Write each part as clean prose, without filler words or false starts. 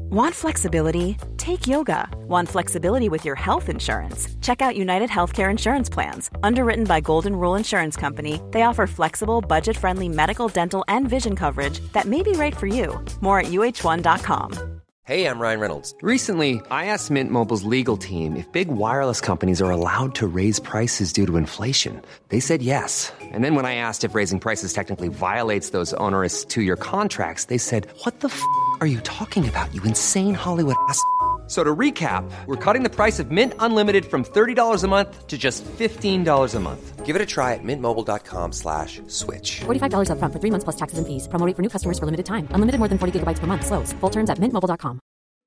Want flexibility? Take yoga. Want flexibility with your health insurance? Check out United Healthcare Insurance Plans. Underwritten by Golden Rule Insurance Company, they offer flexible, budget-friendly medical, dental, and vision coverage that may be right for you. More at uh1.com. Hey, I'm Ryan Reynolds. Recently, I asked Mint Mobile's legal team if big wireless companies are allowed to raise prices due to inflation. They said yes. And then when I asked if raising prices technically violates those onerous two-year contracts, they said, "What the f*** are you talking about, you insane Hollywood ass?" So to recap, we're cutting the price of Mint Unlimited from $30 a month to just $15 a month. Give it a try at mintmobile.com/switch. $45 up front for 3 months plus taxes and fees. Promo rate for new customers for limited time. Unlimited more than 40 gigabytes per month. Slows full terms at mintmobile.com.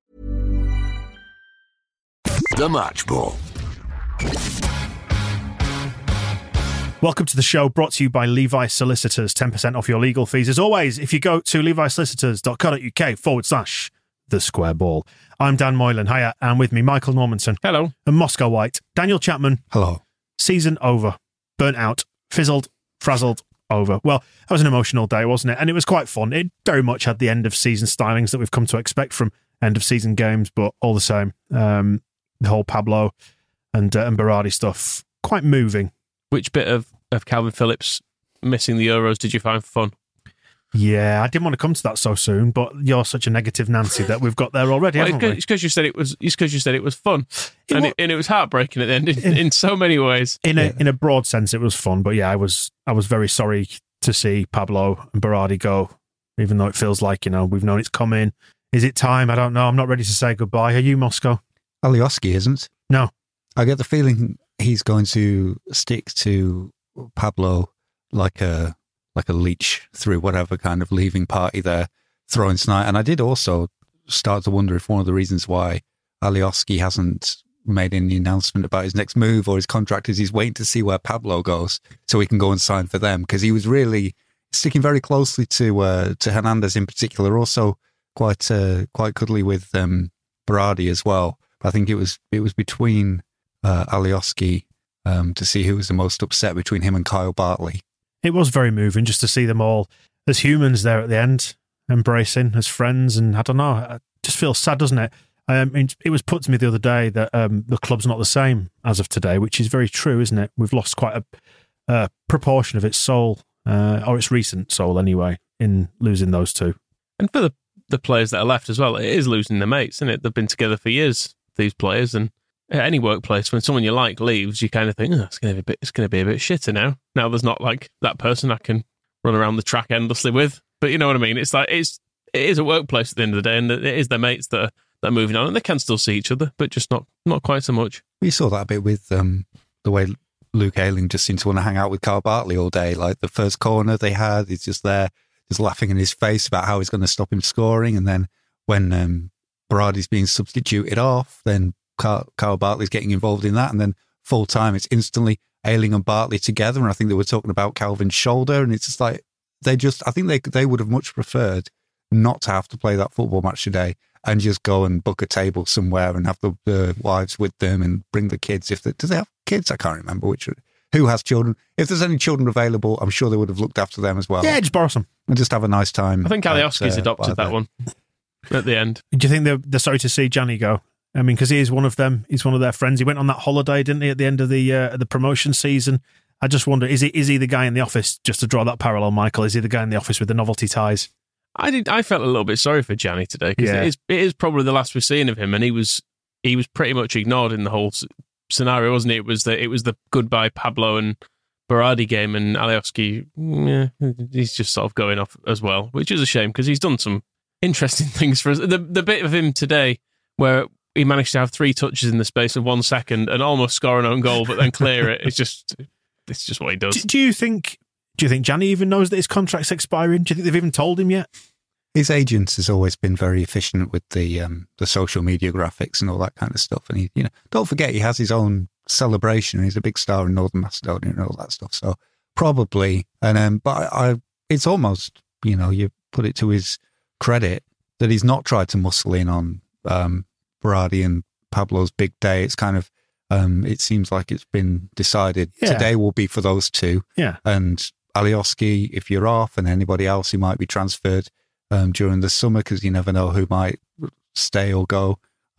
The Match Ball. Welcome to the show, brought to you by Levi Solicitors. 10% off your legal fees. As always, if you go to levisolicitors.co.uk/the square ball. I'm Dan Moylan. Hiya. And with me, Michael Normanson. Hello. And Moscow White. Daniel Chapman. Hello. Season over. Burnt out. Fizzled. Frazzled. Over. Well, that was an emotional day, wasn't it? And it was quite fun. It very much had the end of season stylings that we've come to expect from end of season games, but all the same, the whole Pablo and Berardi stuff, quite moving. Which bit of Calvin Phillips missing the Euros did you find fun? Yeah, I didn't want to come to that so soon, but you're such a negative Nancy that we've got there already, haven't we? It's because you said it was. It's because you said it was fun, and it was heartbreaking at the end in so many ways. In a broad sense, it was fun, but yeah, I was very sorry to see Pablo and Berardi go, even though it feels like, we've known it's coming. Is it time? I don't know. I'm not ready to say goodbye. Are you, Moscow? Alioski isn't. No, I get the feeling he's going to stick to Pablo like a leech through whatever kind of leaving party they're throwing tonight. And I did also start to wonder if one of the reasons why Alioski hasn't made any announcement about his next move or his contract is he's waiting to see where Pablo goes so he can go and sign for them, because he was really sticking very closely to Hernandez in particular, also quite cuddly with Berardi as well. But I think it was between Alioski to see who was the most upset between him and Kyle Bartley. It was very moving just to see them all as humans there at the end, embracing as friends. And I don't know, it just feels sad, doesn't it? It was put to me the other day that the club's not the same as of today, which is very true, isn't it? We've lost quite a proportion of its soul, or its recent soul anyway, in losing those two. And for the players that are left as well, it is losing their mates, isn't it? They've been together for years, these players, and at any workplace, when someone you like leaves, you kind of think, it's going to be a bit shitter now. Now there's not like that person I can run around the track endlessly with. But you know what I mean? It's like it is a workplace at the end of the day, and it is their mates that are moving on, and they can still see each other, but just not quite so much. We saw that a bit with the way Luke Ayling just seemed to want to hang out with Kyle Bartley all day. Like the first corner they had, he's just there, just laughing in his face about how he's going to stop him scoring, and then when Berardi's being substituted off, then Kyle Bartley's getting involved in that, and then full time it's instantly Ayling and Bartley together. And I think they were talking about Calvin's shoulder, and it's just like I think they would have much preferred not to have to play that football match today and just go and book a table somewhere and have the wives with them and bring the kids. Do they have kids? I can't remember who has children. If there's any children available, I'm sure they would have looked after them as well. Yeah, just borrow some and just have a nice time. I think Alioski's adopted that one at the end. Do you think they're sorry to see Gianni go? I mean, because he is one of them. He's one of their friends. He went on that holiday, didn't he, at the end of the promotion season? I just wonder, is he the guy in the office, just to draw that parallel, Michael? Is he the guy in the office with the novelty ties? I felt a little bit sorry for Gianni today, because it is probably the last we've seen of him, and he was pretty much ignored in the whole scenario, wasn't he? It was the goodbye Pablo and Berardi game, and Alioski, he's just sort of going off as well, which is a shame because he's done some interesting things for us. The bit of him today where he managed to have 3 touches in the space of 1 second and almost score an own goal, but then clear it. It's just what he does. Do you think Gianni even knows that his contract's expiring? Do you think they've even told him yet? His agent has always been very efficient with the social media graphics and all that kind of stuff. And he, don't forget, he has his own celebration. He's a big star in Northern Macedonia and all that stuff. So probably, but it's almost, you put it to his credit that he's not tried to muscle in on Berardi and Pablo's big day. It's kind of, it seems like it's been decided today will be for those two. Yeah. And Alioski, if you're off, and anybody else who might be transferred during the summer, because you never know who might stay or go.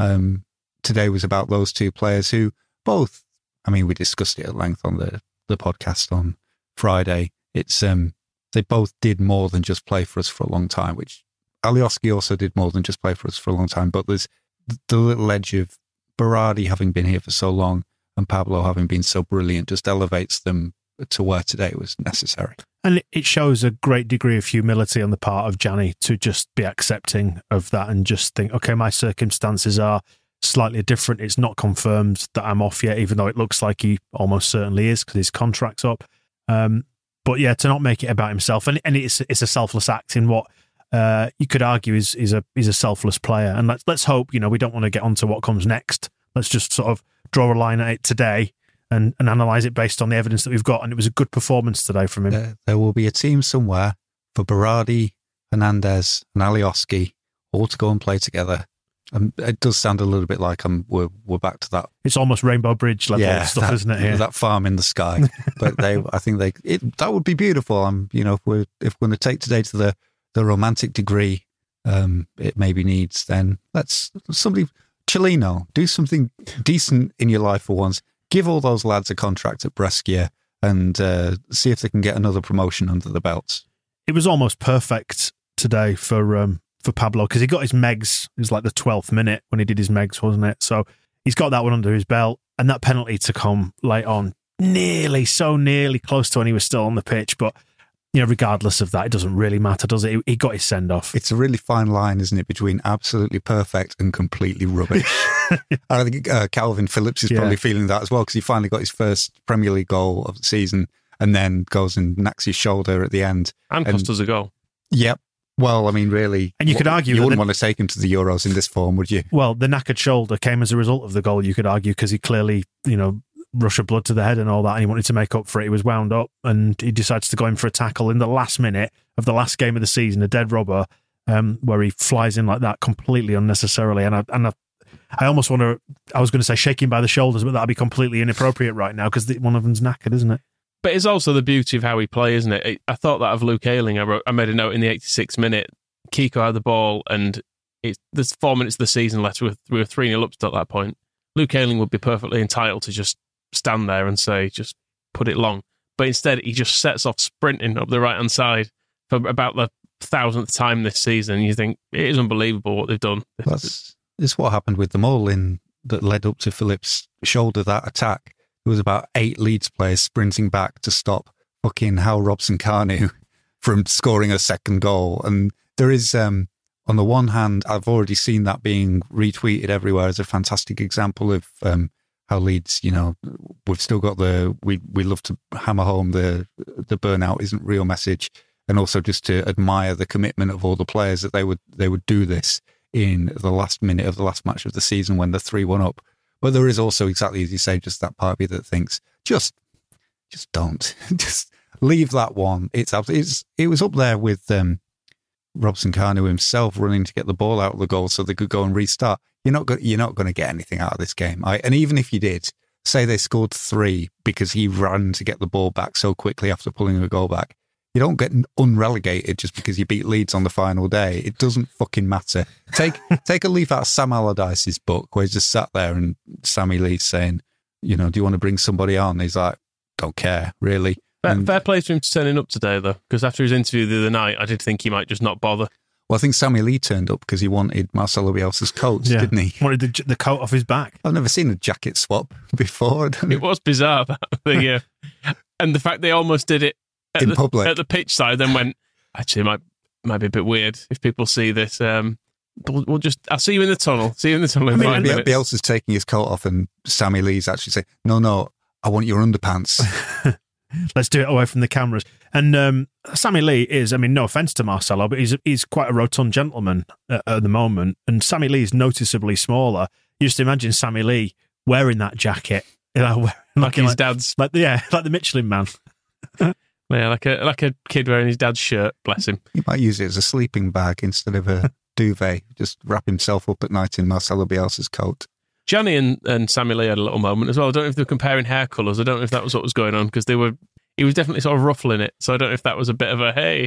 Today was about those two players who both, I mean, we discussed it at length on the podcast on Friday. It's they both did more than just play for us for a long time, which Alioski also did more than just play for us for a long time. But there's the little edge of Berardi having been here for so long and Pablo having been so brilliant just elevates them to where today was necessary. And it shows a great degree of humility on the part of Gianni to just be accepting of that and just think, okay, my circumstances are slightly different. It's not confirmed that I'm off yet, even though it looks like he almost certainly is because his contract's up. But yeah, to not make it about himself, and it's a selfless act in what you could argue is a selfless player. And let's hope, we don't want to get onto what comes next. Let's just sort of draw a line at it today and analyse it based on the evidence that we've got. And it was a good performance today from him. There will be a team somewhere for Berardi, Hernandez, and Alioski all to go and play together. It does sound a little bit like we're back to that. It's almost Rainbow Bridge level stuff, isn't it? Here, that farm in the sky. But I think that would be beautiful. If we're going to take today to the romantic degree, it maybe needs. Then let's somebody Cellino do something decent in your life for once. Give all those lads a contract at Brescia and see if they can get another promotion under the belts. It was almost perfect today for Pablo because he got his megs. It was like the 12th minute when he did his megs, wasn't it? So he's got that one under his belt, and that penalty to come late on, so nearly close to when he was still on the pitch. But regardless of that, it doesn't really matter, does it? He got his send off. It's a really fine line, isn't it, between absolutely perfect and completely rubbish. I think Calvin Phillips is probably feeling that as well because he finally got his first Premier League goal of the season, and then goes and knacks his shoulder at the end and cost us a goal. Yep. Well, I mean, really, and you could argue you wouldn't want to take him to the Euros in this form, would you? Well, the knackered shoulder came as a result of the goal. You could argue because he clearly, rush of blood to the head and all that, and he wanted to make up for it. He was wound up, and he decides to go in for a tackle in the last minute of the last game of the season, a dead rubber, where he flies in like that completely unnecessarily. And I almost want to. I was going to say shake him by the shoulders, but that'd be completely inappropriate right now because one of them's knackered, isn't it? But it's also the beauty of how we play, isn't it? I thought that of Luke Ayling. I made a note in the 86th minute. Kiko had the ball, and there's 4 minutes of the season left. We were 3-0 up at that point. Luke Ayling would be perfectly entitled to just stand there and say, just put it long. But instead, he just sets off sprinting up the right-hand side for about the 1,000th time this season. You think, it is unbelievable what they've done. That's what happened with them all that led up to Phillips' shoulder, that attack. There was about 8 Leeds players sprinting back to stop fucking Hal Robson-Kanu from scoring a second goal. And there is, on the one hand, I've already seen that being retweeted everywhere as a fantastic example of how Leeds, we've still got we love to hammer home the burnout isn't real message, and also just to admire the commitment of all the players that they would do this in the last minute of the last match of the season when they're 3-1 up. But there is also, exactly as you say, just that part of you that thinks, just don't. Just leave that one. It was up there with Robson-Kanu himself running to get the ball out of the goal so they could go and restart. You're not going to get anything out of this game. And even if you did, say they scored 3 because he ran to get the ball back so quickly after pulling a goal back, you don't get unrelegated just because you beat Leeds on the final day. It doesn't fucking matter. Take a leaf out of Sam Allardyce's book where he's just sat there and Sammy Lee's saying, do you want to bring somebody on? He's like, don't care, really. Fair play to him to turning up today, though, because after his interview the other night, I did think he might just not bother. Well, I think Sammy Lee turned up because he wanted Marcelo Bielsa's coat, didn't he? Wanted the coat off his back. I've never seen a jacket swap before. It was bizarre, and the fact they almost did it in public at the pitch side, then went, actually, it might be a bit weird if people see this. We'll just, I'll see you in the tunnel. See you in the tunnel in 5 minutes. Bielsa's taking his coat off, and Sammy Lee's actually saying, no, I want your underpants. Let's do it away from the cameras. And Sammy Lee is, no offence to Marcelo, but he's quite a rotund gentleman at the moment. And Sammy Lee is noticeably smaller. You just imagine Sammy Lee wearing that jacket. Like his dad's. Like the Michelin Man. Yeah, like a kid wearing his dad's shirt, bless him. He might use it as a sleeping bag instead of a duvet. Just wrap himself up at night in Marcelo Bielsa's coat. Gianni and Sammy Lee had a little moment as well. I don't know if they were comparing hair colours. I don't know if that was what was going on because he was definitely sort of ruffling it. So I don't know if that was a bit of a, hey,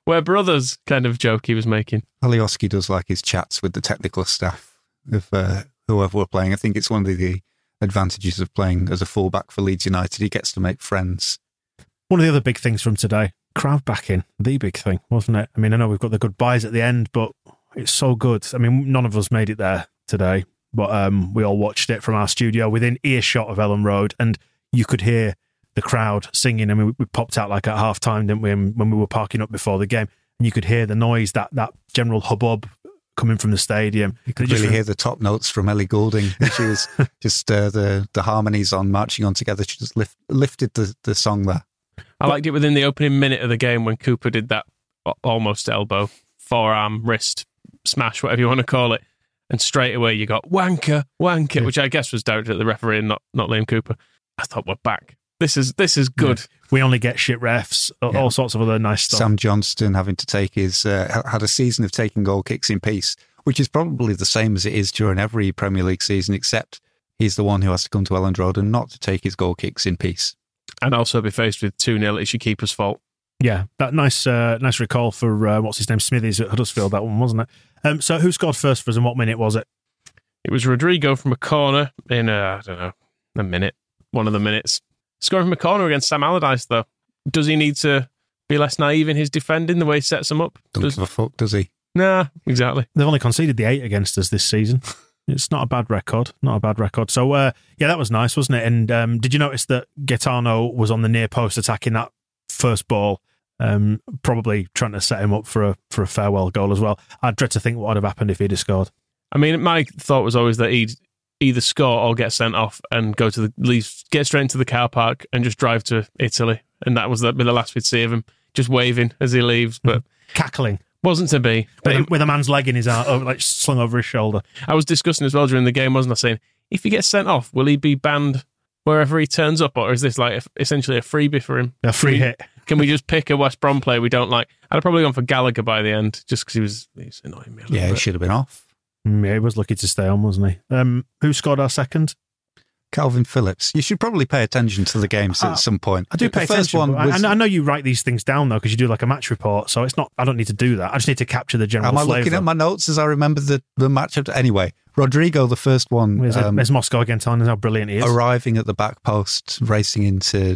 We're brothers kind of joke he was making. Alioski does like his chats with the technical staff of whoever we're playing. I think it's one of the advantages of playing as a fullback for Leeds United. He gets to make friends. One of the other big things from today, crowd backing, the big thing, wasn't it? I mean, I know we've got the goodbyes at the end, but it's so good. I mean, none of us made it there today, but we all watched it from our studio within earshot of Ellen Road, and you could hear the crowd singing. I mean, we popped out like at half time, didn't we, when we were parking up before the game, and you could hear the noise, that general hubbub coming from the stadium. You could really hear the top notes from Ellie Goulding. She was just the harmonies on marching on together. She just lifted the song there. I liked it within the opening minute of the game when Cooper did that almost elbow, forearm, wrist, smash, whatever you want to call it. And straight away you got wanker, which I guess was directed at the referee and not Liam Cooper. I thought, we're back. This is good. Yeah. We only get shit refs, all sorts of other nice stuff. Sam Johnston having to take had a season of taking goal kicks in peace, which is probably the same as it is during every Premier League season, except he's the one who has to come to Elland Road and not to take his goal kicks in peace. And also be faced with 2-0, it's your keeper's fault. Yeah, that nice recall for, what's his name, Smithies at Huddersfield, that one, wasn't it? So who scored first for us and what minute was it? It was Rodrigo from a corner in, I don't know, a minute, one of the minutes. Scoring from a corner against Sam Allardyce, though. Does he need to be less naive in his defending, the way he sets them up? Don't give a fuck, does he? Nah, exactly. They've only conceded the 8 against us this season. It's not a bad record. So, yeah, that was nice, wasn't it? And did you notice that Gaetano was on the near post attacking that first ball, probably trying to set him up for a farewell goal as well? I'd dread to think what would have happened if he'd have scored. I mean, my thought was always that he'd either score or get sent off and get straight into the car park and just drive to Italy. And that was the last we'd see of him, just waving as he leaves, but cackling. Wasn't to be. With a man's leg in his arm, like slung over his shoulder. I was discussing as well during the game, wasn't I, saying, if he gets sent off, will he be banned wherever he turns up, or is this like essentially a freebie for him? A free hit. Can we just pick a West Brom player we don't like? I'd have probably gone for Gallagher by the end, just because he's annoying me a little bit. He should have been off. Yeah, he was lucky to stay on, wasn't he? Who scored our second? Calvin Phillips. You should probably pay attention to the games at some point. I do pay attention. I know you write these things down, though, because you do like a match report, so it's not. I don't need to do that. I just need to capture the general flavour. Am I looking at my notes as I remember the match? Anyway, Rodrigo, the first one. There's Moscow against on how brilliant he is. Arriving at the back post, racing into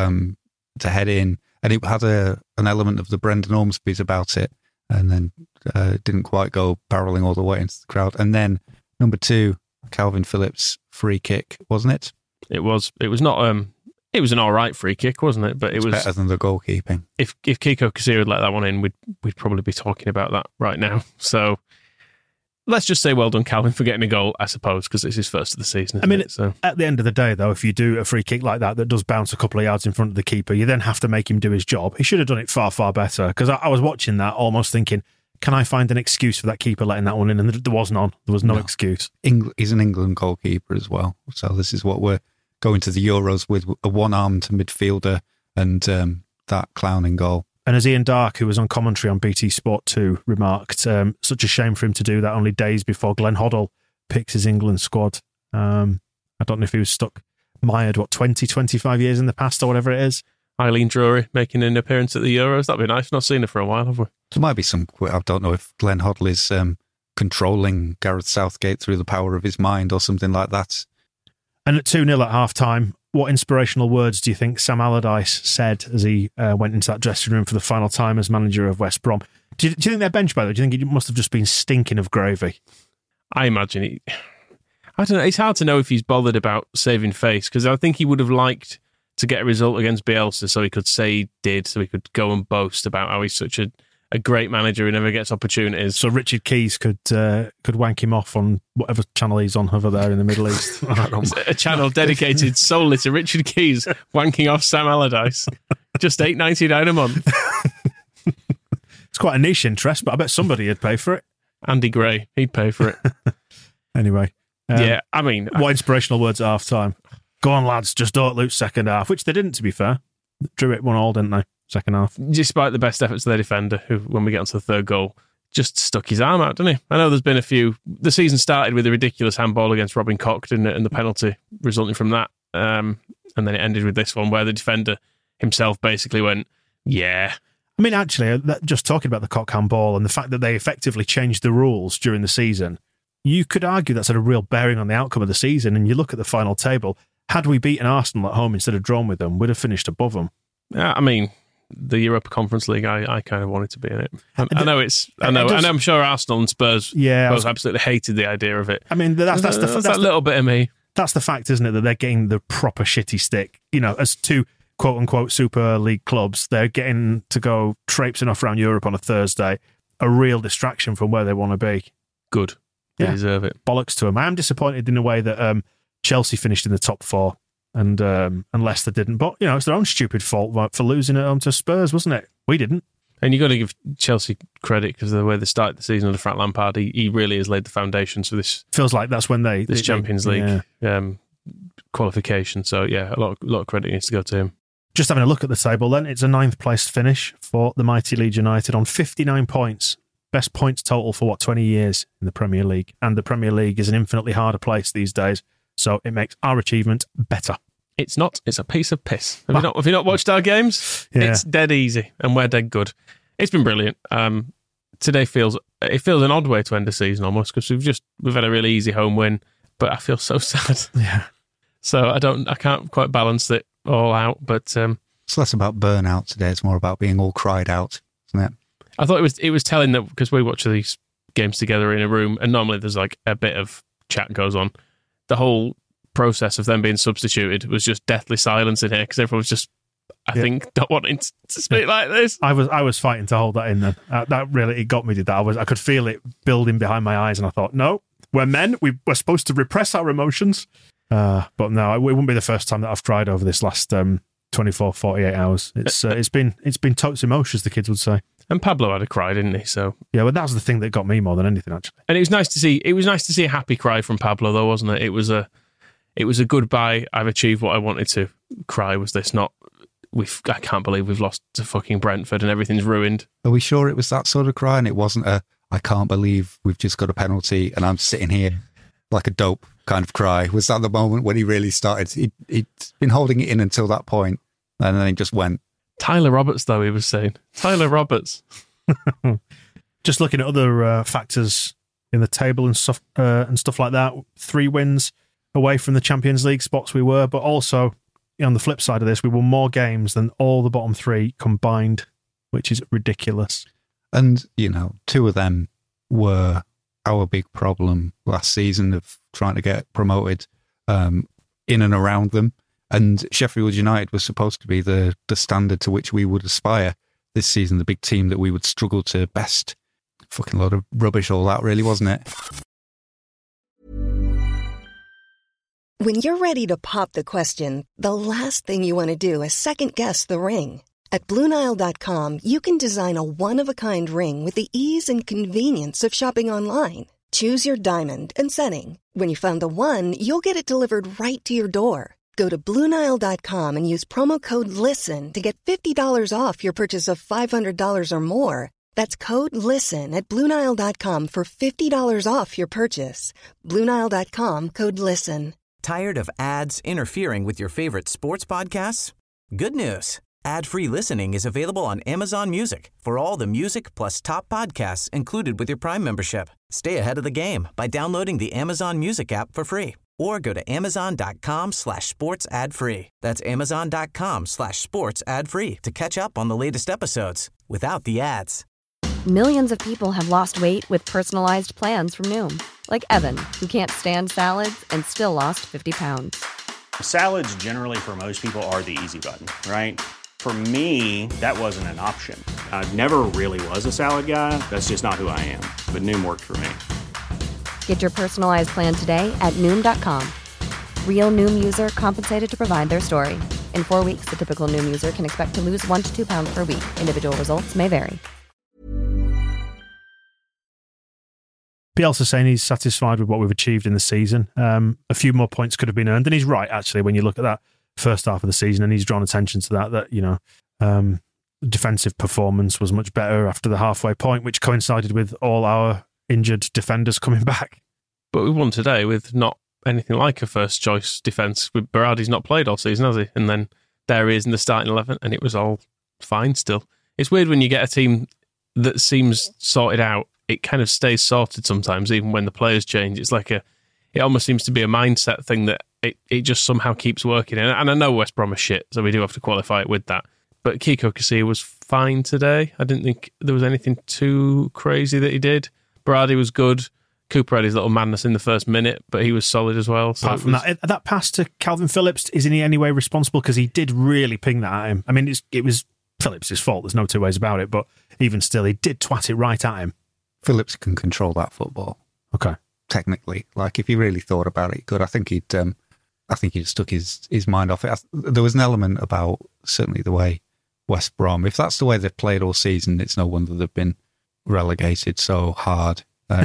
to head in, and it had an element of the Brendan Ormsby's about it, and then didn't quite go barreling all the way into the crowd. And then number 2, Calvin Phillips free kick, wasn't it? It was. It was not. It was an all right free kick, wasn't it? But it was better than the goalkeeping. If Kiko Casilla had let that one in, we'd probably be talking about that right now. So let's just say well done, Calvin, for getting a goal, I suppose, because it's his first of the season. I mean, at the end of the day, though, if you do a free kick like that does bounce a couple of yards in front of the keeper, you then have to make him do his job. He should have done it far, far better. Because I was watching that, almost thinking, can I find an excuse for that keeper letting that one in? And there was none. There was no excuse. He's an England goalkeeper as well. So this is what we're going to the Euros with, a one-armed midfielder and that clowning goal. And as Ian Darke, who was on commentary on BT Sport 2, remarked, such a shame for him to do that only days before Glenn Hoddle picks his England squad. I don't know if he was mired, 20, 25 years in the past or whatever it is. Eileen Drury making an appearance at the Euros. That'd be nice. Not seen her for a while, have we? There might be some, I don't know if Glenn Hoddle is controlling Gareth Southgate through the power of his mind or something like that. And at 2-0 at half-time, what inspirational words do you think Sam Allardyce said as he went into that dressing room for the final time as manager of West Brom? Do you think their bench, by the way, do you think it must have just been stinking of gravy? I imagine I don't know. It's hard to know if he's bothered about saving face, because I think he would have liked to get a result against Bielsa so he could say he did, so he could go and boast about how he's such a great manager who never gets opportunities. So Richard Keys could wank him off on whatever channel he's on over there in the Middle East. A channel dedicated solely to Richard Keys wanking off Sam Allardyce. Just $8.99 a month. It's quite a niche interest, but I bet somebody would pay for it. Andy Gray, he'd pay for it. Anyway. Yeah, I mean... What inspirational words at half-time? Go on, lads, just don't lose second half, which they didn't, to be fair. Drew it 1-1, didn't they? Second half. Despite the best efforts of their defender, who, when we get onto the third goal, just stuck his arm out, didn't he? I know there's been a few... The season started with a ridiculous handball against Robin Koch, didn't it? And the penalty resulting from that. And then it ended with this one where the defender himself basically went, yeah. I mean, actually, just talking about the cock handball and the fact that they effectively changed the rules during the season, you could argue that's had a real bearing on the outcome of the season. And you look at the final table, had we beaten Arsenal at home instead of drawn with them, we'd have finished above them. I mean, the Europa Conference League, I kind of wanted to be in it. I know, and I'm sure Arsenal and Spurs both absolutely hated the idea of it. I mean, that's that little bit of me. That's the fact, isn't it? That they're getting the proper shitty stick. You know, as two quote unquote Super League clubs, they're getting to go traipsing off around Europe on a Thursday, a real distraction from where they want to be. Good. They deserve it. Bollocks to them. I am disappointed in a way that Chelsea finished in the top 4 and Leicester didn't. But, you know, it's their own stupid fault for losing at home to Spurs, wasn't it? We didn't. And you've got to give Chelsea credit because of the way they started the season under Frank Lampard. He really has laid the foundations for this. Feels like that's when this Champions League qualification. So, yeah, a lot of credit needs to go to him. Just having a look at the table then, it's a 9th place finish for the mighty Leeds United on 59 points. Best points total for 20 years in the Premier League. And the Premier League is an infinitely harder place these days. So it makes our achievement better. It's not. It's a piece of piss. Have you not watched our games? Yeah. It's dead easy and we're dead good. It's been brilliant. Today feels an odd way to end the season almost because we've had a really easy home win, but I feel so sad. Yeah. So I can't quite balance it all out. But it's less about burnout today. It's more about being all cried out, isn't it? I thought it was telling that because we watch these games together in a room, and normally there's like a bit of chat goes on. The whole process of them being substituted was just deathly silence in here because everyone was just, I think, not wanting to speak like this. I was fighting to hold that in then. That really, it got me, did that. I could feel it building behind my eyes and I thought, no, we're men. We're supposed to repress our emotions. But no, it wouldn't be the first time that I've cried over this last 24, 48 hours. It's been totes emotions, the kids would say. And Pablo had a cry, didn't he? So yeah, but that was the thing that got me more than anything, actually. And it was nice to see. It was nice to see a happy cry from Pablo, though, wasn't it? It was a goodbye. I've achieved what I wanted to. Cry was this, not I can't believe we've lost to fucking Brentford and everything's ruined. Are we sure it was that sort of cry and it wasn't I can't believe we've just got a penalty and I'm sitting here like a dope kind of cry? Was that the moment when he really started? He'd been holding it in until that point and then he just went. Tyler Roberts, though, he was saying. Tyler Roberts. Just looking at other factors in the table and stuff like that. 3 wins away from the Champions League spots we were, but also on the flip side of this, we won more games than all the bottom 3 combined, which is ridiculous. And, 2 of them were our big problem last season of trying to get promoted in and around them. And Sheffield United was supposed to be the standard to which we would aspire this season, the big team that we would struggle to best. Fucking lot of rubbish all that, really, wasn't it? When you're ready to pop the question, the last thing you want to do is second-guess the ring. At BlueNile.com, you can design a one-of-a-kind ring with the ease and convenience of shopping online. Choose your diamond and setting. When you find the one, you'll get it delivered right to your door. Go to BlueNile.com and use promo code LISTEN to get $50 off your purchase of $500 or more. That's code LISTEN at BlueNile.com for $50 off your purchase. BlueNile.com, code LISTEN. Tired of ads interfering with your favorite sports podcasts? Good news. Ad-free listening is available on Amazon Music for all the music plus top podcasts included with your Prime membership. Stay ahead of the game by downloading the Amazon Music app for free. Or go to Amazon.com/sports ad free. That's Amazon.com/sports ad free to catch up on the latest episodes without the ads. Millions of people have lost weight with personalized plans from Noom. Like Evan, who can't stand salads and still lost 50 pounds. Salads generally for most people are the easy button, right? For me, that wasn't an option. I never really was a salad guy. That's just not who I am. But Noom worked for me. Get your personalized plan today at Noom.com. Real Noom user compensated to provide their story. In 4 weeks, the typical Noom user can expect to lose 1 to 2 pounds per week. Individual results may vary. Bielsa saying he's satisfied with what we've achieved in the season. A few more points could have been earned, and he's right, actually, when you look at that first half of the season, and he's drawn attention to that defensive performance was much better after the halfway point, which coincided with all our injured defenders coming back. But we won today with not anything like a first choice defence. Berardi's not played all season, has he? And then there he is in the starting 11, and it was all fine still. It's weird when you get a team that seems sorted out. It kind of stays sorted sometimes, even when the players change. It's like it almost seems to be a mindset thing that it just somehow keeps working. And I know West Brom are shit, so we do have to qualify it with that. But Kiko Casilla was fine today. I didn't think there was anything too crazy that he did. Berardi was good. Cooper had his little madness in the first minute, but he was solid as well. So apart from that pass to Calvin Phillips, is in any way responsible? Because he did really ping that at him. I mean, it was Phillips' fault. There's no two ways about it. But even still, he did twat it right at him. Phillips can control that football. Okay. Technically. Like, if he really thought about it, he could. I think he just took his mind off it. There was an element about, certainly the way West Brom, if that's the way they've played all season, it's no wonder they've been relegated so hard.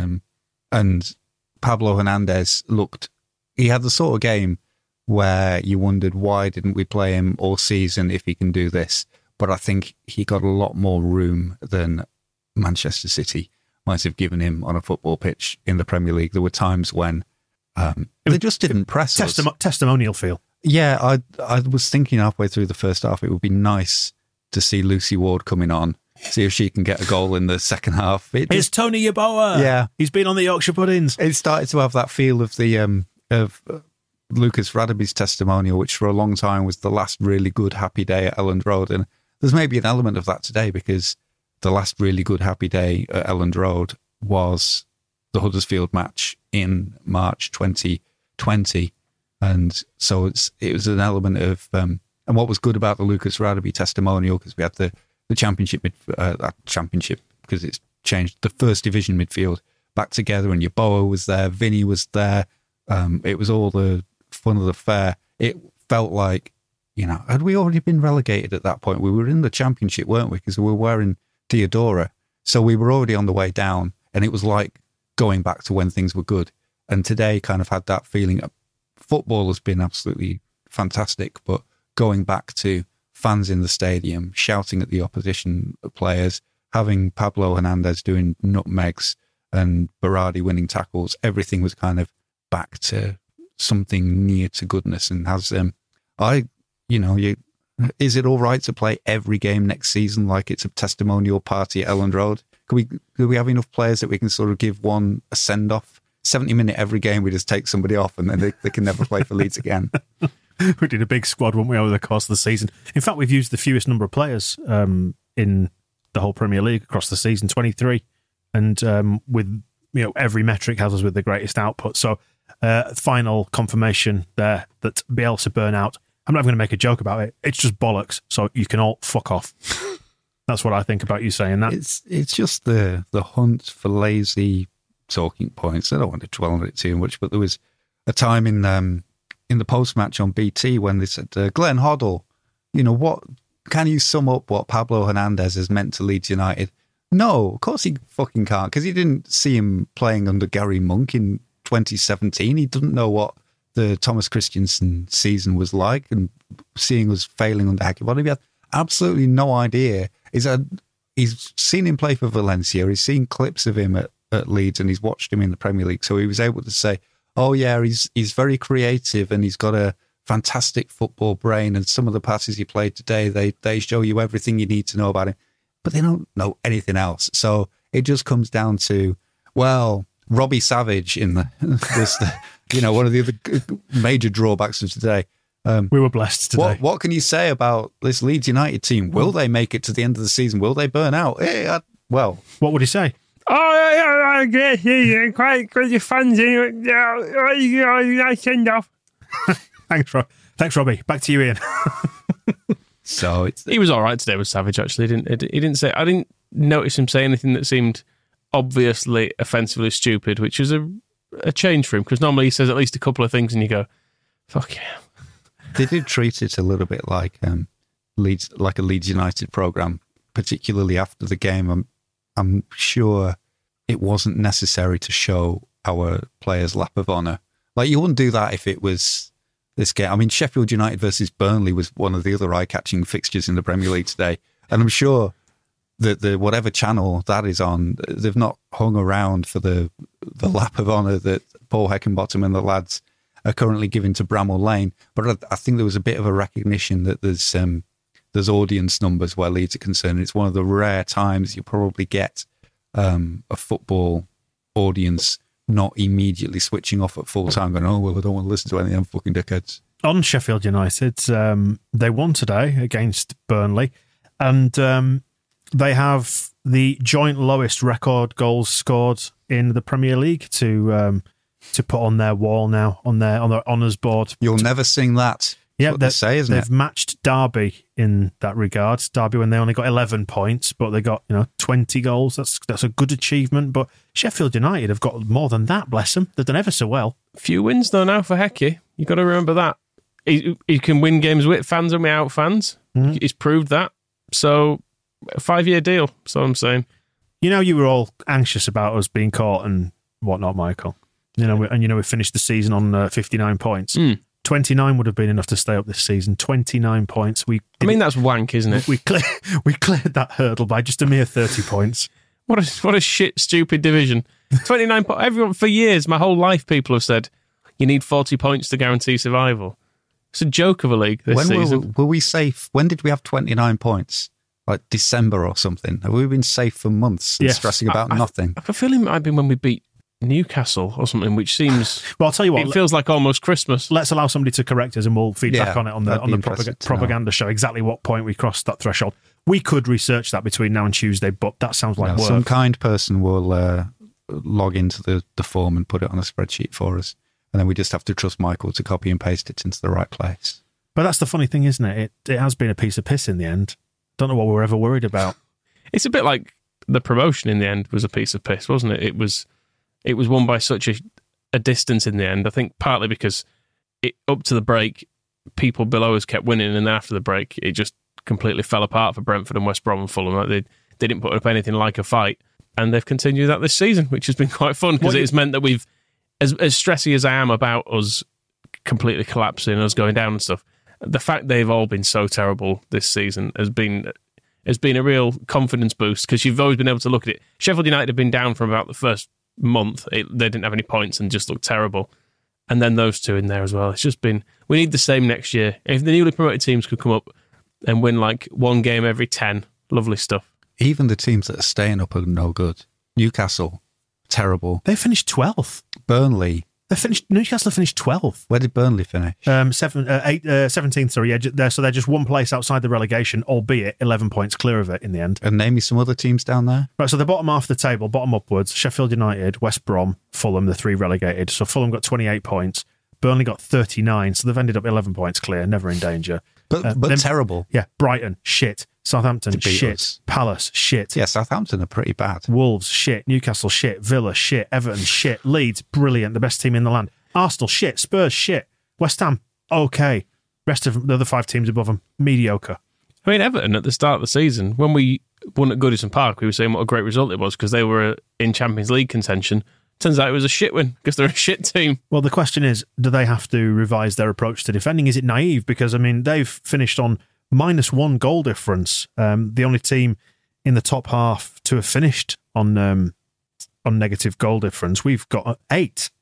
And Pablo Hernandez he had the sort of game where you wondered, why didn't we play him all season if he can do this? But I think he got a lot more room than Manchester City might have given him on a football pitch in the Premier League. There were times when they just didn't press us. Testimonial feel. Yeah, I was thinking halfway through the first half, it would be nice to see Lucy Ward coming on, see if she can get a goal in the second half. It's Tony Yeboah. Yeah. He's been on the Yorkshire Puddings. It started to have that feel of the of Lucas Radaby's testimonial, which for a long time was the last really good happy day at Elland Road. And there's maybe an element of that today, because the last really good happy day at Elland Road was the Huddersfield match in March 2020. And so it was an element of... and what was good about the Lucas Radaby testimonial, because we had the championship because it's changed, the first division midfield back together, and Yeboah was there, Vinny was there. It was all the fun of the fair. It felt like, had we already been relegated at that point? We were in the championship, weren't we? Because we were wearing Theodora. So we were already on the way down, and it was like going back to when things were good. And today kind of had that feeling. Football has been absolutely fantastic, but going back to fans in the stadium, shouting at the opposition players, having Pablo Hernandez doing nutmegs and Berardi winning tackles, everything was kind of back to something near to goodness. And is it all right to play every game next season like it's a testimonial party at Elland Road? Could we have enough players that we can sort of give one a send-off? 70-minute every game, we just take somebody off and then they can never play for Leeds again. We did a big squad, wouldn't we, over the course of the season? In fact, we've used the fewest number of players in the whole Premier League across the season, 23. And with every metric has us with the greatest output. So final confirmation there that Bielsa burnout. I'm not even going to make a joke about it. It's just bollocks. So you can all fuck off. That's what I think about you saying that. It's just the hunt for lazy talking points. I don't want to dwell on it too much, but there was a time in the post-match on BT when they said, Glenn Hoddle, what can you sum up what Pablo Hernandez has meant to Leeds United? No, of course he fucking can't, because he didn't see him playing under Gary Monk in 2017. He doesn't know what the Thomas Christensen season was like, and seeing us failing under Heckingbottom. He had absolutely no idea. He's seen him play for Valencia. He's seen clips of him at Leeds, and he's watched him in the Premier League. So he was able to say, oh yeah, he's very creative and he's got a fantastic football brain, and some of the passes he played today, they show you everything you need to know about him. But they don't know anything else. So it just comes down to, well, Robbie Savage was one of the other major drawbacks of today. We were blessed today. What can you say about this Leeds United team? Will they make it to the end of the season? Will they burn out? What would he say? I guess he's quite good. Your fans in it. Send off. Thanks, Robbie. Back to you, Ian. So he was all right today with Savage. Actually, he didn't say. I didn't notice him say anything that seemed obviously offensively stupid, which is a change for him, because normally he says at least a couple of things, and you go, "Fuck yeah." They did treat it a little bit like a Leeds United program, particularly after the game. I'm sure it wasn't necessary to show our players' lap of honour. Like, you wouldn't do that if it was this game. I mean, Sheffield United versus Burnley was one of the other eye-catching fixtures in the Premier League today. And I'm sure that the whatever channel that is on, they've not hung around for the lap of honour that Paul Heckingbottom and the lads are currently giving to Bramall Lane. But I think there was a bit of a recognition that there's there's audience numbers where Leeds are concerned. It's one of the rare times you probably get a football audience not immediately switching off at full time, going, oh, well, I don't want to listen to any of them fucking dickheads. On Sheffield United, they won today against Burnley, and they have the joint lowest record goals scored in the Premier League to put on their wall now, on their honours board. You'll never sing that. Yeah, they say, isn't it? They've matched Derby in that regard. Derby, when they only got 11 points, but they got 20 goals. That's a good achievement. But Sheffield United have got more than that. Bless them, they've done ever so well. Few wins though now for Hecky. You got to remember that he can win games with fans and without fans. Mm-hmm. He's proved that. So a 5-year deal. That's all I'm saying. You were all anxious about us being caught and whatnot, Michael. We finished the season on 59 points. 29 would have been enough to stay up this season. 29 points. That's wank, isn't it? We cleared that hurdle by just a mere 30 points. What a shit, stupid division. 29 points. Everyone, for years, my whole life, people have said, you need 40 points to guarantee survival. It's a joke of a league this season. Were we safe? When did we have 29 points? Like December or something? Have we been safe for months and stressing about nothing? I feel it might have been when we beat Newcastle or something, which seems... Well, I'll tell you what. It feels like almost Christmas. Let's allow somebody to correct us and we'll feed back on it on the propaganda show, exactly what point we crossed that threshold. We could research that between now and Tuesday, but that sounds like work. Some kind person will log into the form and put it on a spreadsheet for us. And then we just have to trust Michael to copy and paste it into the right place. But that's the funny thing, isn't it? It has been a piece of piss in the end. Don't know what we were ever worried about. It's a bit like the promotion in the end was a piece of piss, wasn't it? It was won by such a distance in the end. I think partly because up to the break, people below us kept winning, and then after the break, it just completely fell apart for Brentford and West Brom and Fulham. Like they didn't put up anything like a fight, and they've continued that this season, which has been quite fun because it's meant that we've, as stressy as I am about us completely collapsing, us going down and stuff, the fact they've all been so terrible this season has been a real confidence boost because you've always been able to look at it. Sheffield United have been down from about the first month. They didn't have any points and just looked terrible. And then those two in there as well. It's just been, we need the same next year. If the newly promoted teams could come up and win like one game every 10, lovely stuff. Even the teams that are staying up are no good. Newcastle, terrible. They finished 12th. Burnley. Newcastle finished 12th. Where did Burnley finish? 17th, sorry. Yeah, so they're just one place outside the relegation, albeit 11 points clear of it in the end. And name me some other teams down there. Right, so the bottom half of the table, bottom upwards, Sheffield United, West Brom, Fulham, the three relegated. So Fulham got 28 points. Burnley got 39, so they've ended up 11 points clear, never in danger. But terrible. Yeah, Brighton, shit. Southampton, shit. Palace, shit. Yeah, Southampton are pretty bad. Wolves, shit. Newcastle, shit. Villa, shit. Everton, shit. Leeds, brilliant. The best team in the land. Arsenal, shit. Spurs, shit. West Ham, okay. Rest of the other 5 teams above them, mediocre. I mean, Everton at the start of the season, when we won at Goodison Park, we were saying what a great result it was because they were in Champions League contention. Turns out it was a shit win because they're a shit team. Well, the question is, do they have to revise their approach to defending? Is it naive? Because, I mean, they've finished on -1 goal difference. The only team in the top half to have finished on negative goal difference. We've got 8,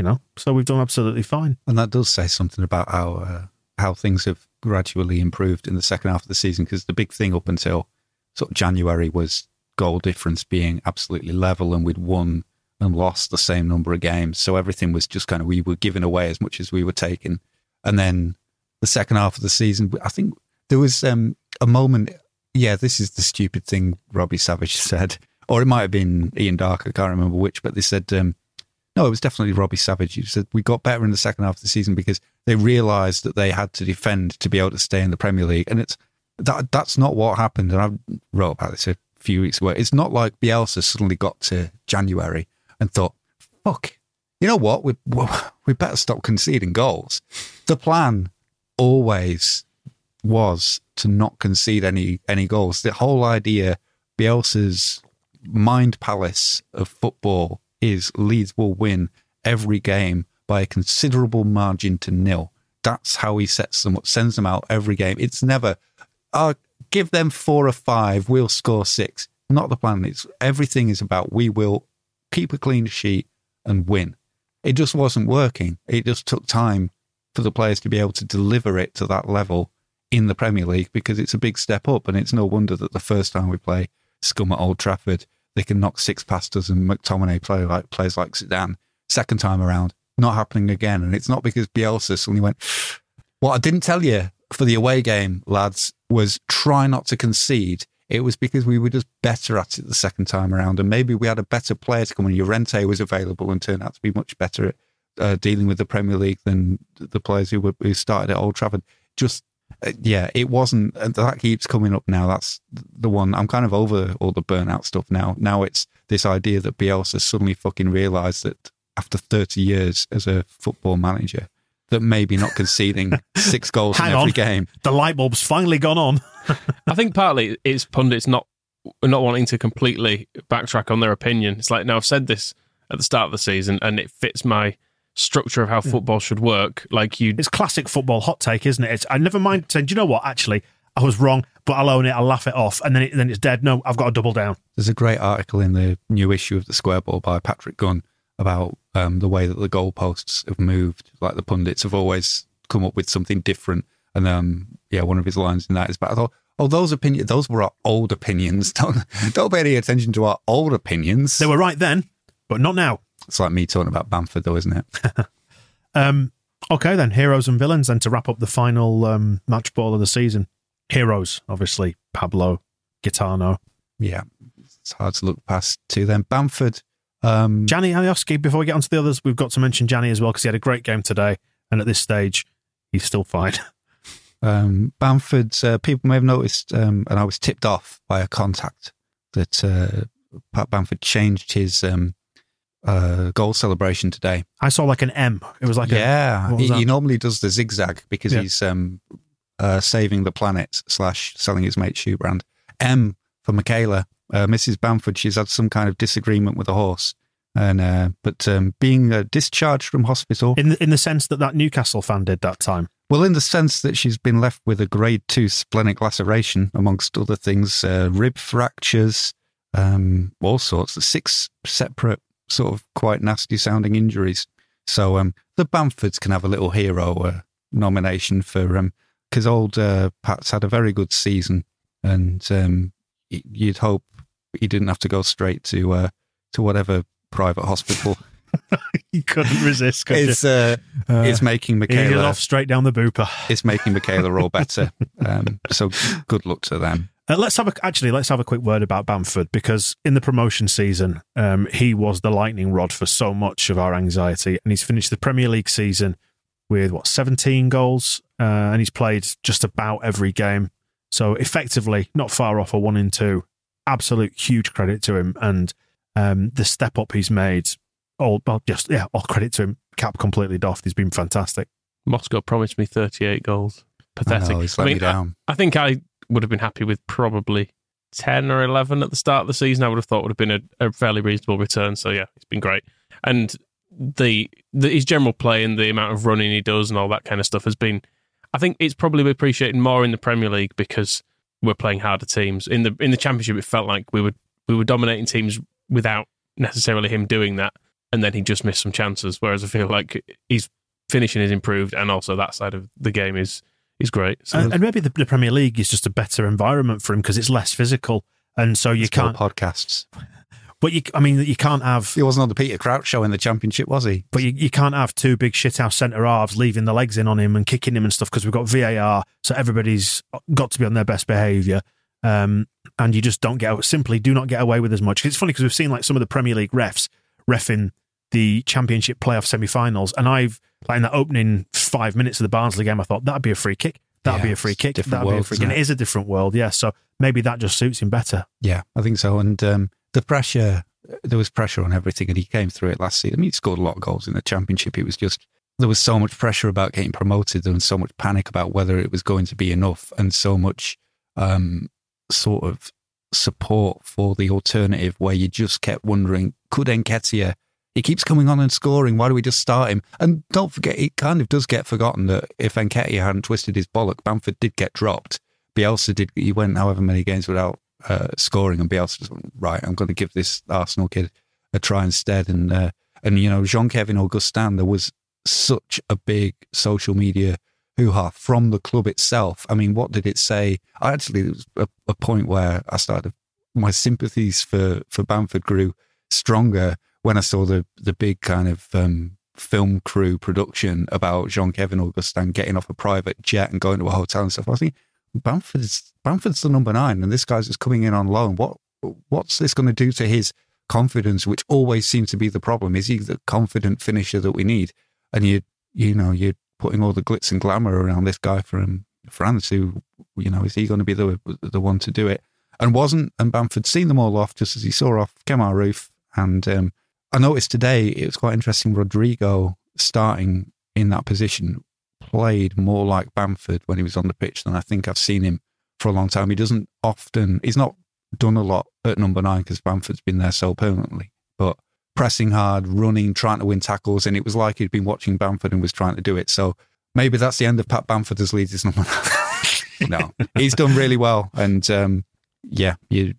so we've done absolutely fine. And that does say something about how things have gradually improved in the second half of the season, because the big thing up until sort of January was goal difference being absolutely level, and we'd won and lost the same number of games. So everything was just kind of, we were giving away as much as we were taking. And then the second half of the season, I think there was a moment, this is the stupid thing Robbie Savage said, or it might have been Ian Dark, I can't remember which, but they said, no, it was definitely Robbie Savage. He said, we got better in the second half of the season because they realised that they had to defend to be able to stay in the Premier League. And that's not what happened. And I wrote about this a few weeks ago. It's not like Bielsa suddenly got to January and thought, fuck, you know what? We better stop conceding goals. The plan always was to not concede any goals. The whole idea, Bielsa's mind palace of football is Leeds will win every game by a considerable margin to 0. That's how he sets them up, sends them out every game. It's never, give them 4 or 5, we'll score 6. Not the plan. Everything is about we will keep a clean sheet and win. It just wasn't working. It just took time for the players to be able to deliver it to that level in the Premier League, because it's a big step up, and it's no wonder that the first time we play scum at Old Trafford, they can knock 6 past us and McTominay plays like Zidane. Second time around, not happening again. And it's not because Bielsa suddenly went, what I didn't tell you for the away game, lads, was try not to concede. It was because we were just better at it the second time around, and maybe we had a better player to come in. Llorente was available and turned out to be much better at dealing with the Premier League than the players who started at Old Trafford. Just, it wasn't. That keeps coming up now. That's the one. I'm kind of over all the burnout stuff now. Now it's this idea that Bielsa suddenly fucking realised that after 30 years as a football manager, that maybe not conceding 6 goals in every game. The light bulb's finally gone on. I think partly it's pundits not wanting to completely backtrack on their opinion. It's like, now I've said this at the start of the season and it fits my structure of how football should work. It's classic football hot take, isn't it? I never mind saying, do you know what, actually, I was wrong, but I'll own it, I'll laugh it off, and then it's dead. No, I've got to double down. There's a great article in the new issue of The Square Ball by Patrick Gunn about the way that the goalposts have moved. Like, the pundits have always come up with something different. And one of his lines in that is, but I thought, those were our old opinions. Don't pay any attention to our old opinions. They were right then, but not now. It's like me talking about Bamford, though, isn't it? Okay, then, heroes and villains. Then to wrap up the final match ball of the season. Heroes, obviously, Pablo, Gitano. Yeah, it's hard to look past to them. Bamford. Gianni Alioski, before we get on to the others, we've got to mention Gianni as well, because he had a great game today, and at this stage, he's still fine. Bamford, people may have noticed, and I was tipped off by a contact, that Pat Bamford changed his goal celebration today. I saw like an M. It was like he normally does the zigzag because he's saving the planet / selling his mate's shoe brand. M for Michaela. Mrs. Bamford, she's had some kind of disagreement with a horse, and but being discharged from hospital. In the sense that Newcastle fan did that time? Well, in the sense that she's been left with a grade 2 splenic laceration, amongst other things, rib fractures, all sorts, 6 separate sort of quite nasty sounding injuries. So the Bamfords can have a little hero nomination for, because old Pat's had a very good season, and you'd hope he didn't have to go straight to whatever private hospital. You couldn't resist, could you? It's making Michaela... He off straight down the booper. It's making Michaela all better. So good luck to them. Let's have a quick word about Bamford, because in the promotion season, he was the lightning rod for so much of our anxiety, and he's finished the Premier League season with 17 goals, and he's played just about every game. So effectively, not far off a 1 in 2. Absolute huge credit to him, and the step up he's made. All credit to him. Cap completely doffed. He's been fantastic. Moscow promised me 38 goals. Pathetic. I know, he's let me down. I think I would have been happy with probably 10 or 11 at the start of the season. I would have thought would have been a fairly reasonable return. So yeah, it's been great. And his general play and the amount of running he does and all that kind of stuff has been, I think it's probably appreciated more in the Premier League because we're playing harder teams. In the Championship, it felt like we were dominating teams without necessarily him doing that. And then he just missed some chances. Whereas I feel like his finishing is improved, and also that side of the game is great. So and maybe the Premier League is just a better environment for him because it's less physical, and so you can't podcasts. But you can't have. He wasn't on the Peter Crouch show in the Championship, was he? But you can't have 2 big shithouse centre halves leaving the legs in on him and kicking him and stuff, because we've got VAR, so everybody's got to be on their best behaviour. And you just do not get away with as much. It's funny because we've seen like some of the Premier League refs reffing the Championship playoff semi-finals, and I've, like, in that opening 5 minutes of the Barnsley game, I thought that'd be a free kick. That'd be a free kick. That'd be a free kick. And it is a different world, yeah. So maybe that just suits him better. Yeah, I think so. And the pressure, there was pressure on everything, and he came through it last season. I mean, he scored a lot of goals in the Championship. It was just, there was so much pressure about getting promoted. There was so much panic about whether it was going to be enough, and so much sort of support for the alternative, where you just kept wondering, could Nketiah, he keeps coming on and scoring, why do we just start him? And don't forget, it kind of does get forgotten that if Nketiah hadn't twisted his bollock, Bamford did get dropped. Bielsa did, he went however many games without scoring, and Bielsa just went, right, I'm going to give this Arsenal kid a try instead. And you know, Jean-Kevin Augustin, there was such a big social media hoo-ha from the club itself. I mean, what did it say? It was a point where I started, my sympathies for Bamford grew stronger when I saw the big kind of film crew production about Jean-Kevin Augustin getting off a private jet and going to a hotel and stuff. I was thinking, Bamford's the number 9, and this guy's just coming in on loan. What's this going to do to his confidence, which always seems to be the problem? Is he the confident finisher that we need? And you're putting all the glitz and glamour around this guy from France, who, is he going to be the one to do it? And wasn't. And Bamford's seen them all off, just as he saw off Kemar Roofe. And I noticed today, it was quite interesting, Rodrigo starting in that position played more like Bamford when he was on the pitch than I think I've seen him for a long time. He's not done a lot at number 9 because Bamford's been there so permanently, but pressing hard, running, trying to win tackles, and it was like he'd been watching Bamford and was trying to do it. So maybe that's the end of Pat Bamford as Leeds' number 9. No, he's done really well, and you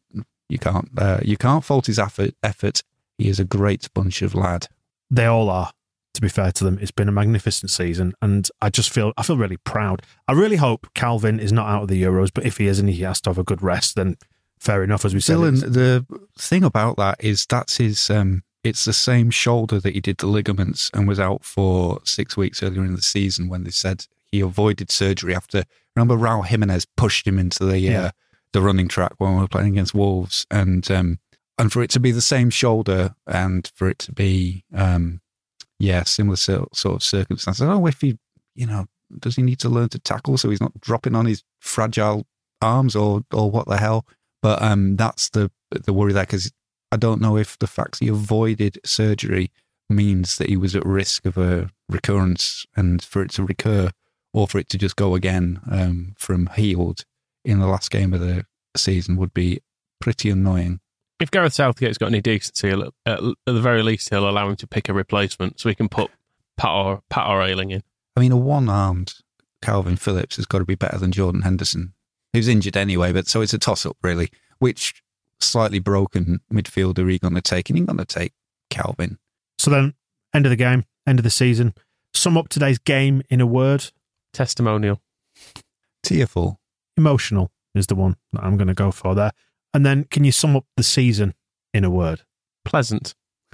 can't fault his effort. He is a great bunch of lad. They all are, to be fair to them. It's been a magnificent season, and I feel really proud. I really hope Calvin is not out of the Euros, but if he is and he has to have a good rest, then fair enough, as we said. Dylan, the thing about that is that's his, it's the same shoulder that he did the ligaments and was out for 6 weeks earlier in the season when they said he avoided surgery after, remember Raul Jimenez pushed him into the running track when we were playing against Wolves, and for it to be the same shoulder and for it to be, similar sort of circumstances. Oh, if he, does he need to learn to tackle so he's not dropping on his fragile arms or what the hell? But that's the worry there, because I don't know if the fact he avoided surgery means that he was at risk of a recurrence, and for it to recur or for it to just go again from healed in the last game of the season would be pretty annoying. If Gareth Southgate's got any decency, at the very least, he'll allow him to pick a replacement so he can put Pat O'Reilly in. I mean, a one-armed Calvin Phillips has got to be better than Jordan Henderson, who's injured anyway, but so it's a toss-up, really. Which slightly broken midfielder are you going to take? And you're going to take Calvin. So then, end of the game, end of the season. Sum up today's game in a word. Testimonial. Tearful. Emotional is the one that I'm going to go for there. And then, can you sum up the season in a word? Pleasant.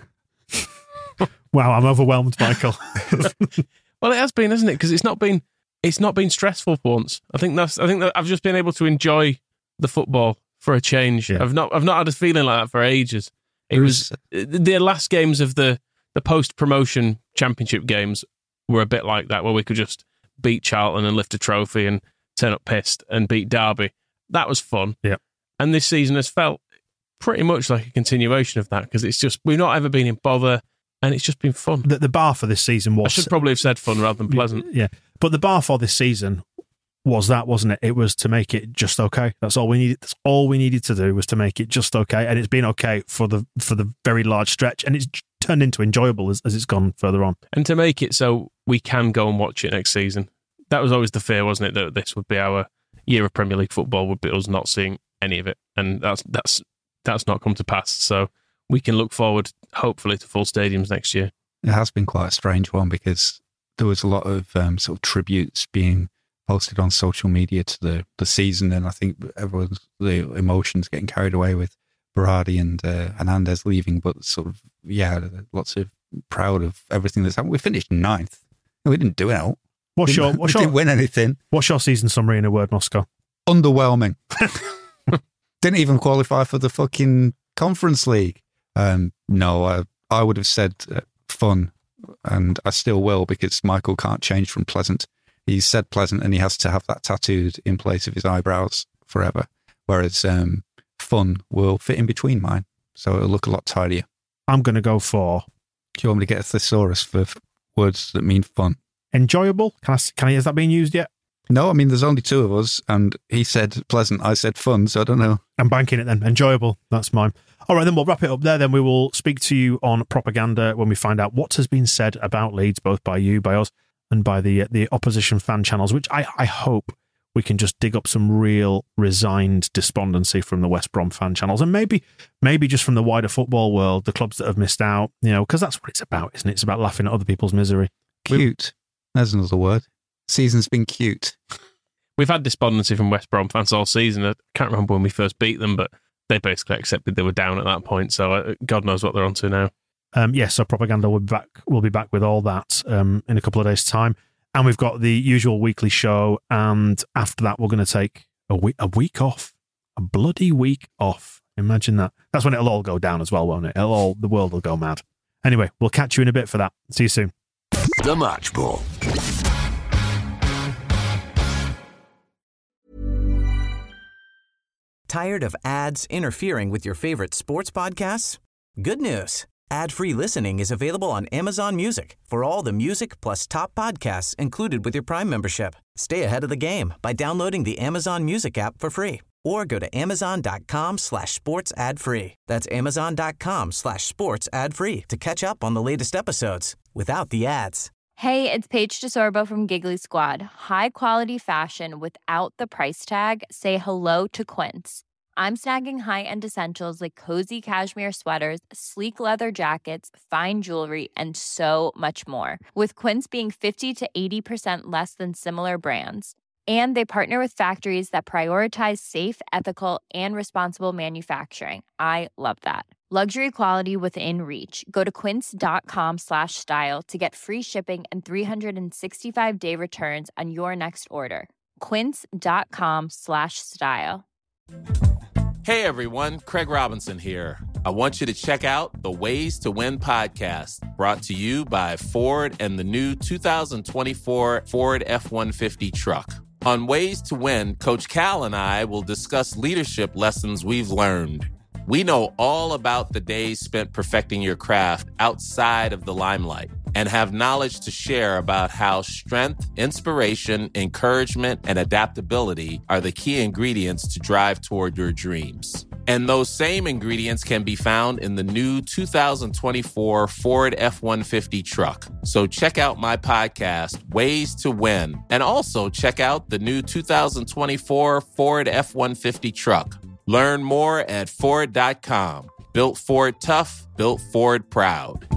Wow, I'm overwhelmed, Michael. Well, it has been, hasn't it? Because it's not been stressful for once. I think that I've just been able to enjoy the football for a change. Yeah. I've not had a feeling like that for ages. It was the last games of the post-promotion championship games were a bit like that, where we could just beat Charlton and lift a trophy and turn up pissed and beat Derby. That was fun. Yeah. And this season has felt pretty much like a continuation of that, because it's just, we've not ever been in bother, and it's just been fun. The bar for this season was... I should probably have said fun rather than pleasant. Yeah. But the bar for this season was that, wasn't it? It was to make it just okay. That's all we needed. That's all we needed to do, was to make it just okay. And it's been okay for the very large stretch, and it's turned into enjoyable as it's gone further on. And to make it so we can go and watch it next season. That was always the fear, wasn't it? That this would be our year of Premier League football, would be us not seeing any of it. And that's not come to pass. So we can look forward, hopefully, to full stadiums next year. It has been quite a strange one, because there was a lot of sort of tributes being posted on social media to the season, and I think the emotions getting carried away with Berardi and Hernandez leaving, but sort of, lots of proud of everything that's happened. We finished 9th. We didn't do it out. We didn't win anything. What's your season summary in a word, Moscow? Underwhelming. Didn't even qualify for the fucking Conference League. No, I would have said fun, and I still will, because Michael can't change from pleasant. He said pleasant, and he has to have that tattooed in place of his eyebrows forever, whereas fun will fit in between mine, so it'll look a lot tidier. I'm going to go for... Do you want me to get a thesaurus for words that mean fun? Enjoyable? Has that been used yet? No, I mean, there's only two of us, and he said pleasant, I said fun, so I don't know. I'm banking it then. Enjoyable. That's mine. All right, then we'll wrap it up there. Then we will speak to you on propaganda when we find out what has been said about Leeds, both by you, by us, and by the opposition fan channels, which I hope we can just dig up some real resigned despondency from the West Brom fan channels, and maybe just from the wider football world, the clubs that have missed out, because that's what it's about, isn't it? It's about laughing at other people's misery. Cute. There's another word. Season's been cute. We've had despondency from West Brom fans all season. I can't remember when we first beat them, but they basically accepted they were down at that point. So God knows what they're onto now. Yes, so Propaganda will be back. We'll be back with all that in a couple of days' time, and we've got the usual weekly show. And after that, we're going to take a week off, a bloody week off. Imagine that. That's when it'll all go down as well, won't it? The world will go mad. Anyway, we'll catch you in a bit for that. See you soon. The Match Ball. Tired of ads interfering with your favorite sports podcasts? Good news. Ad-free listening is available on Amazon Music for all the music plus top podcasts included with your Prime membership. Stay ahead of the game by downloading the Amazon Music app for free or go to amazon.com/sports ad free. That's amazon.com/sports ad free to catch up on the latest episodes without the ads. Hey, it's Paige DeSorbo from Giggly Squad. High quality fashion without the price tag. Say hello to Quince. I'm snagging high-end essentials like cozy cashmere sweaters, sleek leather jackets, fine jewelry, and so much more. With Quince being 50 to 80% less than similar brands. And they partner with factories that prioritize safe, ethical, and responsible manufacturing. I love that. Luxury quality within reach. Go to quince.com/style to get free shipping and 365-day returns on your next order. Quince.com/style. Hey everyone, Craig Robinson here. I want you to check out the Ways to Win podcast, brought to you by Ford and the new 2024 Ford F-150 truck. On Ways to Win, Coach Cal and I will discuss leadership lessons we've learned. We know all about the days spent perfecting your craft outside of the limelight and have knowledge to share about how strength, inspiration, encouragement, and adaptability are the key ingredients to drive toward your dreams. And those same ingredients can be found in the new 2024 Ford F-150 truck. So check out my podcast, Ways to Win, and also check out the new 2024 Ford F-150 truck. Learn more at Ford.com. Built Ford tough, built Ford proud.